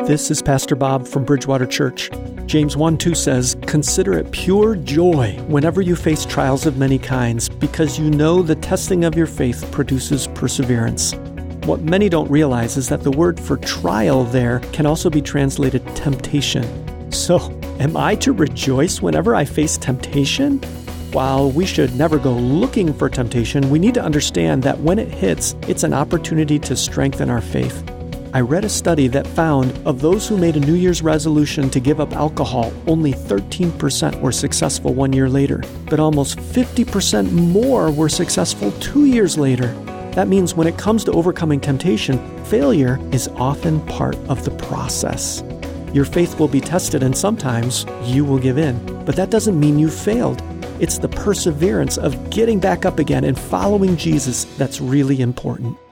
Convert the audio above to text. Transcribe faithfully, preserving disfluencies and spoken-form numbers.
This is Pastor Bob from Bridgewater Church. James one two says, "Consider it pure joy whenever you face trials of many kinds, because you know the testing of your faith produces perseverance." What many don't realize is that the word for trial there can also be translated temptation. So, am I to rejoice whenever I face temptation? While we should never go looking for temptation, we need to understand that when it hits, it's an opportunity to strengthen our faith. I read a study that found of those who made a New Year's resolution to give up alcohol, only thirteen percent were successful one year later, but almost fifty percent more were successful two years later. That means when it comes to overcoming temptation, failure is often part of the process. Your faith will be tested and sometimes you will give in, but that doesn't mean you failed. It's the perseverance of getting back up again and following Jesus that's really important.